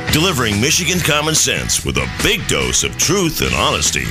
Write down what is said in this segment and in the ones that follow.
delivering Michigan common sense with a big dose of truth and honesty.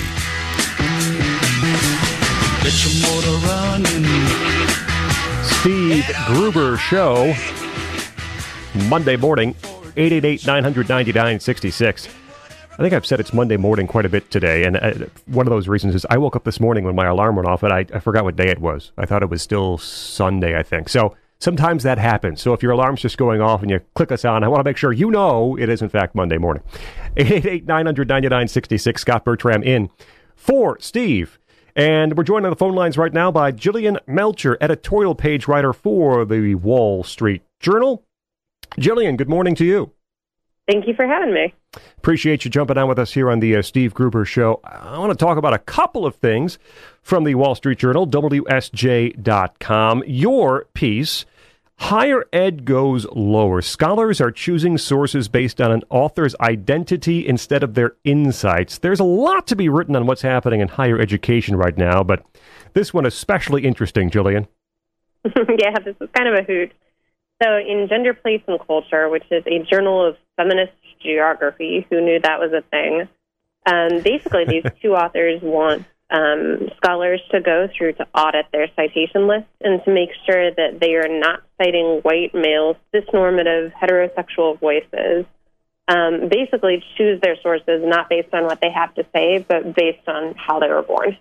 Get your motor running. Steve Gruber Show, Monday morning, 888-900-9966. I think I've said it's Monday morning quite a bit today, and one of those reasons is I woke up this morning when my alarm went off, and I forgot what day it was. I thought it was still Sunday, I think. So sometimes that happens. So if your alarm's just going off and you click us on, I want to make sure you know it is, in fact, Monday morning. 888-900-9966, Scott Bertram in for Steve. And we're joined on the phone lines right now by Jillian Melcher, editorial page writer for the Wall Street Journal. Jillian, good morning to you. Thank you for having me. Appreciate you jumping on with us here on the Steve Gruber Show. I want to talk about a couple of things from the Wall Street Journal, WSJ.com. Your piece, Higher Ed Goes Lower. Scholars are choosing sources based on an author's identity instead of their insights. There's a lot to be written on what's happening in higher education right now, but this one especially interesting, Jillian. Yeah, this is kind of a hoot. So in Gender, Place, and Culture, which is a journal of feminist geography, who knew that was a thing, basically these two authors want scholars to go through to audit their citation list and to make sure that they are not citing white, male, cisnormative, heterosexual voices. Basically choose their sources not based on what they have to say, but based on how they were born.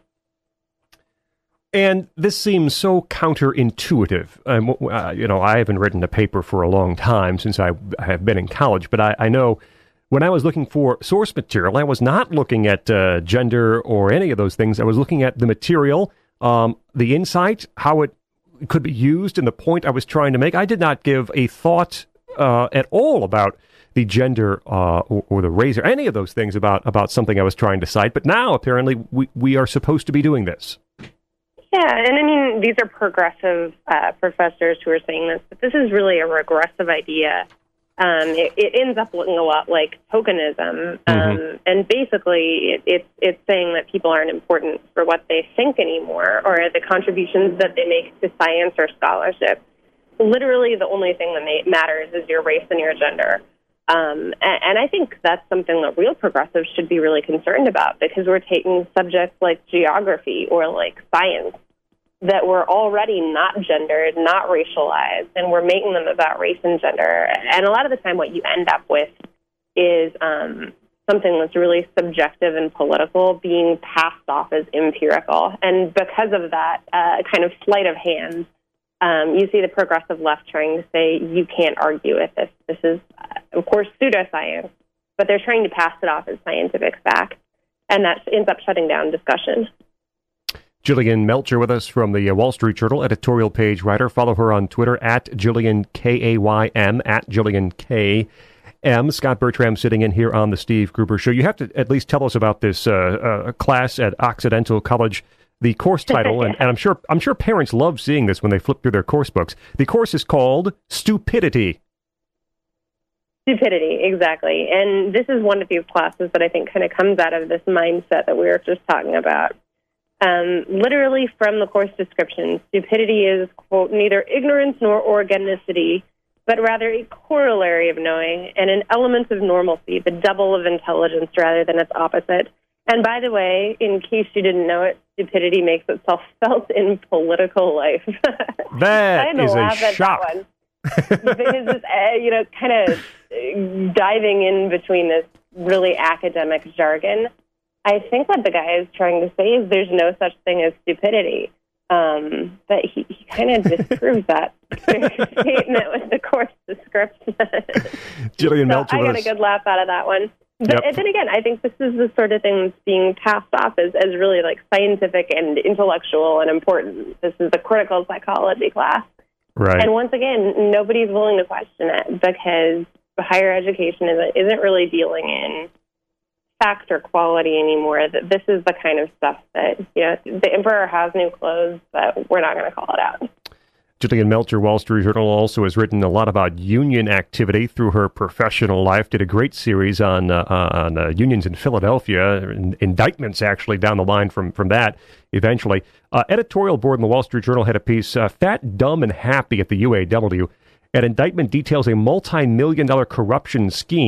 And this seems so counterintuitive. I haven't written a paper for a long time since I have been in college, but I know when I was looking for source material, I was not looking at gender or any of those things. I was looking at the material, the insight, how it could be used, and the point I was trying to make. I did not give a thought at all about the gender or the race or any of those things about something I was trying to cite. But now, apparently, we are supposed to be doing this. Yeah, and I mean, these are progressive professors who are saying this, but this is really a regressive idea. It ends up looking a lot like tokenism, and basically it's saying that people aren't important for what they think anymore or the contributions that they make to science or scholarship. Literally, the only thing that matters is your race and your gender. And I think that's something that real progressives should be really concerned about, because we're taking subjects like geography or like science that were already not gendered, not racialized, and we're making them about race and gender. And a lot of the time what you end up with is something that's really subjective and political being passed off as empirical. And because of that kind of sleight of hand, you see the progressive left trying to say, you can't argue with this. This is, of course, pseudoscience, but they're trying to pass it off as scientific fact, and that ends up shutting down discussion. Jillian Melcher with us from the Wall Street Journal, editorial page writer. Follow her on Twitter, at Jillian, Kaym, at Jillian K.M. Scott Bertram sitting in here on the Steve Gruber Show. You have to at least tell us about this class at Occidental College, the course title, and I'm sure parents love seeing this when they flip through their course books. The course is called Stupidity. Stupidity, exactly. And this is one of these classes that I think kind of comes out of this mindset that we were just talking about. Literally from the course description, stupidity is, quote, neither ignorance nor organicity, but rather a corollary of knowing and an element of normalcy, the double of intelligence rather than its opposite. And by the way, in case you didn't know it, stupidity makes itself felt in political life. That is a shock. That one. Because it's, kind of diving in between this really academic jargon, I think what the guy is trying to say is there's no such thing as stupidity. But he kind of disproves that statement with the course description. Jillian Melcher. I got a good laugh out of that one. But then again, I think this is the sort of thing that's being passed off as really like scientific and intellectual and important. This is the critical psychology class. Right. And once again, nobody's willing to question it because higher education isn't really dealing in fact or quality anymore. That this is the kind of stuff that, the emperor has new clothes, but we're not going to call it out. Jillian Melcher, Wall Street Journal, also has written a lot about union activity through her professional life. Did a great series on unions in Philadelphia, indictments actually down the line from that eventually. Editorial board in the Wall Street Journal had a piece, Fat, Dumb, and Happy at the UAW. An indictment details a multi-million-dollar corruption scheme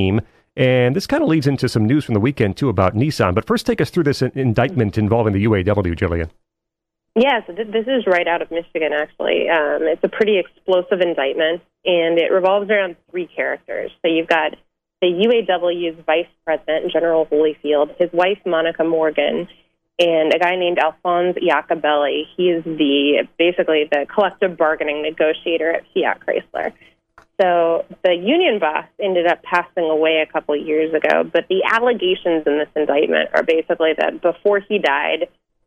And this kind of leads into some news from the weekend, too, about Nissan. But first, take us through this indictment involving the UAW, Jillian. Yeah, so this is right out of Michigan, actually. It's a pretty explosive indictment, and it revolves around three characters. So you've got the UAW's vice president, General Holyfield, his wife, Monica Morgan, and a guy named Alphonse Iacobelli. He is basically the collective bargaining negotiator at Fiat Chrysler. So the union boss ended up passing away a couple of years ago, but the allegations in this indictment are basically that before he died,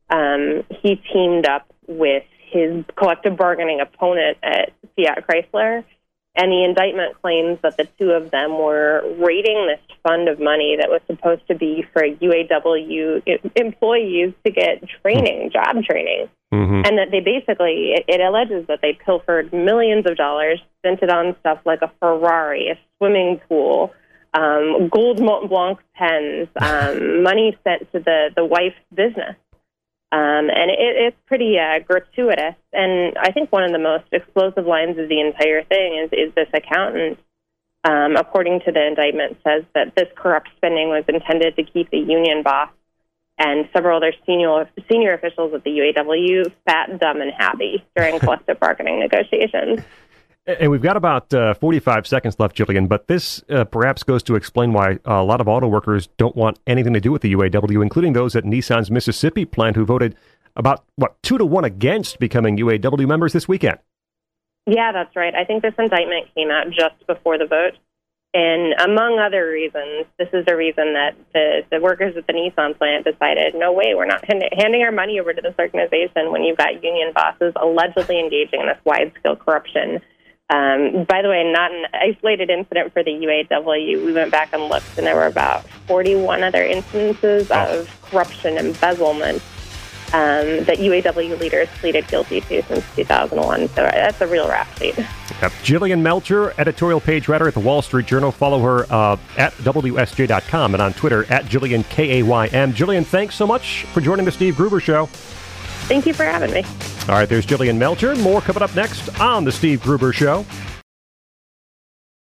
he teamed up with his collective bargaining opponent at Fiat Chrysler, and the indictment claims that the two of them were raiding this fund of money that was supposed to be for UAW employees to get training, job training. And that they basically, it alleges that they pilfered millions of dollars, spent it on stuff like a Ferrari, a swimming pool, gold Mont Blanc pens, money sent to the wife's business. And it's pretty gratuitous. And I think one of the most explosive lines of the entire thing is this accountant, according to the indictment, says that this corrupt spending was intended to keep the union boss and several other senior officials at the UAW fat, dumb, and happy during collective bargaining negotiations. And we've got about 45 seconds left, Jillian, but this perhaps goes to explain why a lot of auto workers don't want anything to do with the UAW, including those at Nissan's Mississippi plant who voted about, 2-1 against becoming UAW members this weekend. Yeah, that's right. I think this indictment came out just before the vote. And among other reasons, this is the reason that the workers at the Nissan plant decided, no way, we're not handing our money over to this organization when you've got union bosses allegedly engaging in this wide-scale corruption. By the way, not an isolated incident for the UAW. We went back and looked, and there were about 41 other instances of corruption and embezzlement that UAW leaders pleaded guilty to since 2001. So that's a real rap sheet. Yep. Jillian Melcher, editorial page writer at the Wall Street Journal. Follow her at WSJ.com and on Twitter at Jillian, Kaym. Jillian, thanks so much for joining the Steve Gruber Show. Thank you for having me. All right, there's Jillian Melcher. More coming up next on the Steve Gruber Show.